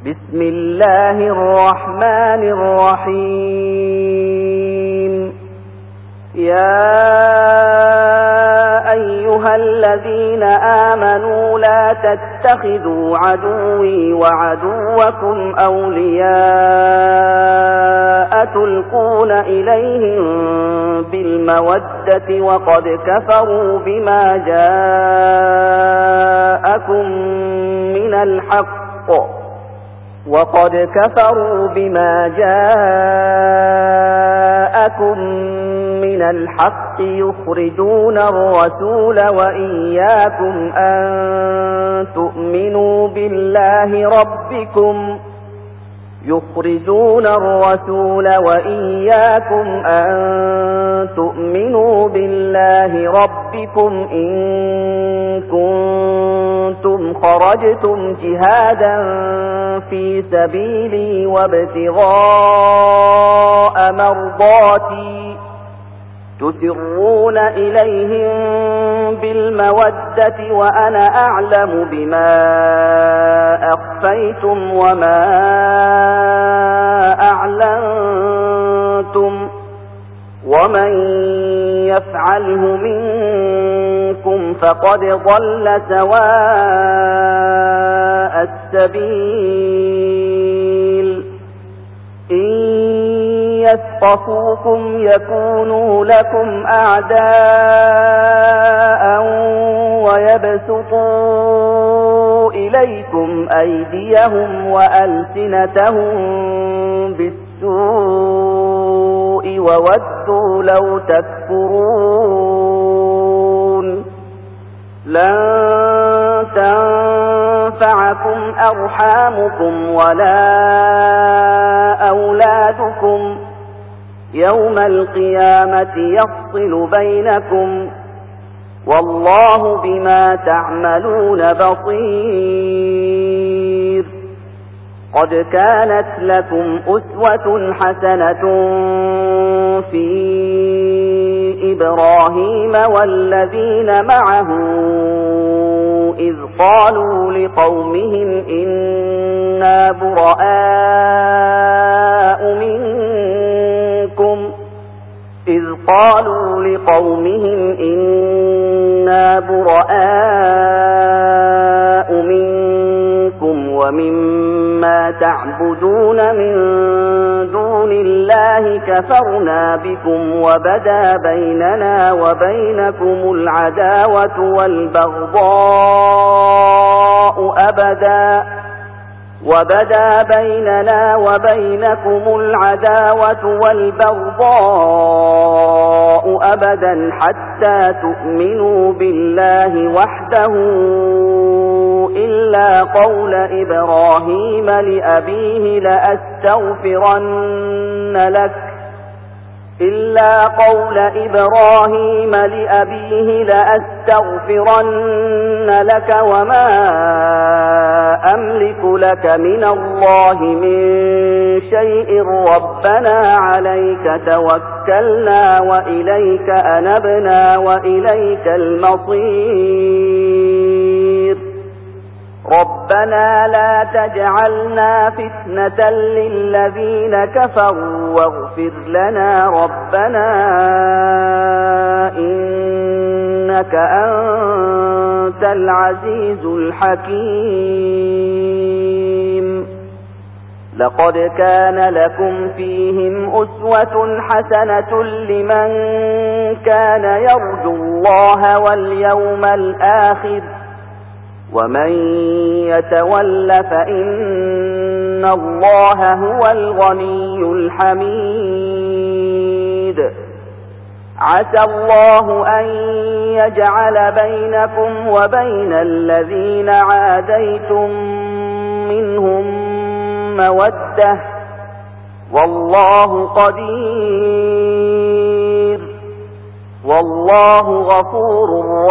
بسم الله الرحمن الرحيم. يا أيها الذين آمنوا لا تتخذوا عدوي وعدوكم أولياء تلقون إليهم بالمودة وقد كفروا بما جاءكم من الحق يخرجون الرسول وإياكم أن تؤمنوا بالله ربكم إن كنتم خرجتم جهادا في سبيلي وابتغاء مرضاتي تسرون إليهم بالمودة وأنا أعلم بما أخفيتم وما أعلنتم ومن يفعله منكم فقد ضل سواء السبيل. إن يثقفوكم يكونوا لكم أعداء ويبسطوا إليكم أيديهم وألسنتهم بالسوء وودوا لو تكفرون. لن تنفعكم أرحامكم ولا أولادكم يوم القيامة يفصل بينكم والله بما تعملون بصير. قد كانت لكم أسوة حسنة في إبراهيم والذين معه إذ قالوا لقومهم إنا براء منكم ومما تعبدون من دون الله كفرنا بكم وبدا بيننا وبينكم العداوة والبغضاء أبدا حتى تؤمنوا بالله وحده إلا قول إبراهيم لأبيه لأستغفرن لك وما أملك لك من الله من شيء ربنا عليك توكلنا وإليك أنبنا وإليك المصير. ربنا لا تجعلنا فتنة للذين كفروا واغفر لنا ربنا إنك أنت العزيز الحكيم. لقد كان لكم فيهم أسوة حسنة لمن كان يرجو الله واليوم الآخر ومن يتول فإن الله هو الغني الحميد. عسى الله أن يجعل بينكم وبين الذين عاديتم منهم مودة والله قدير والله غفور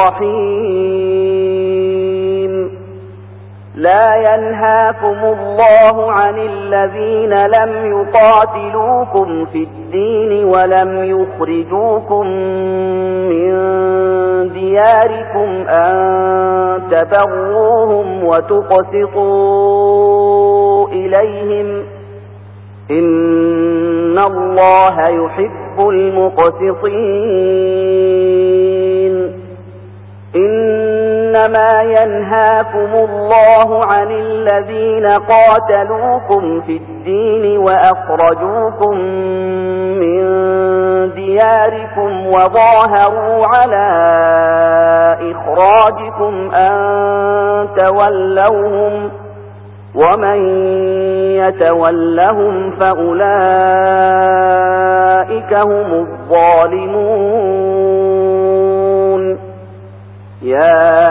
رحيم. لا ينهاكم الله عن الذين لم يقاتلوكم في الدين ولم يخرجوكم من دياركم أن تبروهم وتقسطوا إليهم إليهم إن الله يحب المقسطين إنما ينهاكم الله عن الذين قاتلوكم في الدين وأخرجوكم من دياركم وظاهروا على إخراجكم أن تولوهم ومن يتولهم فأولئك هم الظالمون يا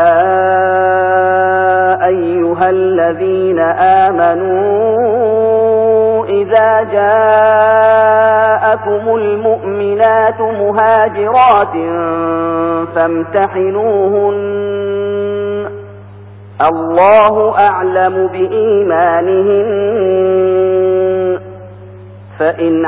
أيها الذين آمنوا إذا جاءكم المؤمنات مهاجرات فامتحنوهن الله أعلم بإيمانهن فإن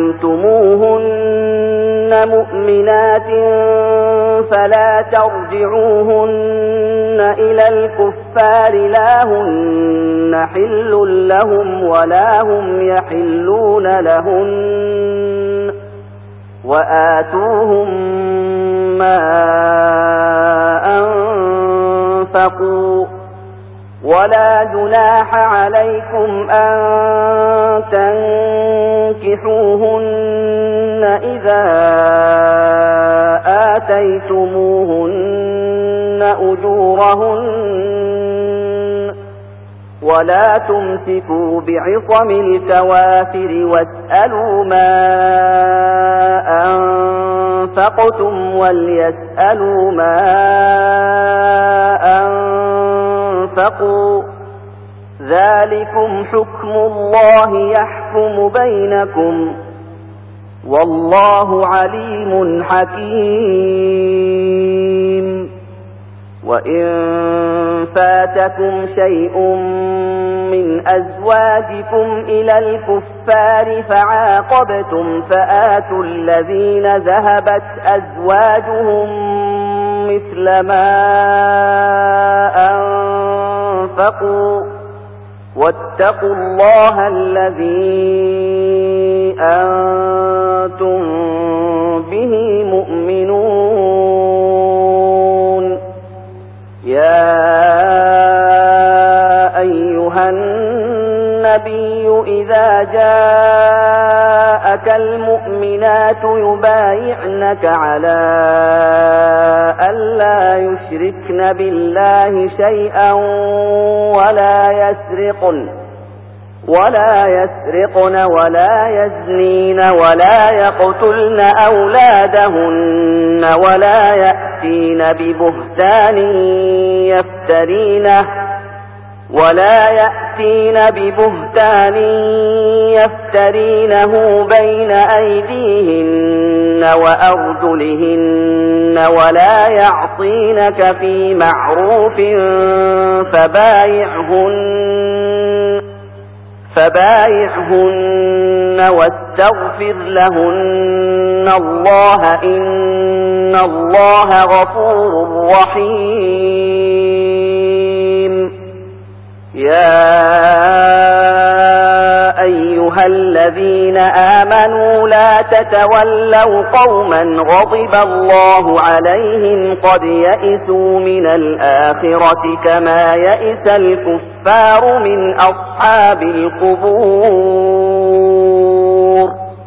علمتموهن مؤمنات فلا ترجعوهن إلى الكفار لا هن حل لهم ولا هم يحلون لهن وآتوهم ما أنفقوا ولا جناح عليكم أن تنكحوهن إذا آتيتموهن أجورهن ولا تمسكوا بعصم الكوافر واسألوا ما أنفقتم وليسألوا ما أنفقوا ذلكم حكم الله يحكم بينكم والله عليم حكيم وإن فاتكم شيء من أزواجكم إلى الكفار فعاقبتم فآتوا الذين ذهبت أزواجهم مثل ما أنفقوا واتقوا الله الذي أنتم به مؤمنون يا أيها النبي إذا جاءك المؤمنات يبايعنك على ألا يشركن بالله شيئا ولا يسرقن ولا يزنين ولا يقتلن أولادهن ولا يأتين ببهتان يفترينه بين أيديهن وأرجلهن ولا يعصينك في معروف فبايعهن واستغفر لهن الله إن الله غفور رحيم يا أيها الذين آمنوا لا تتولوا قوما غضب الله عليهم قد يئسوا من الآخرة كما يئس الكفار من أصحاب القبور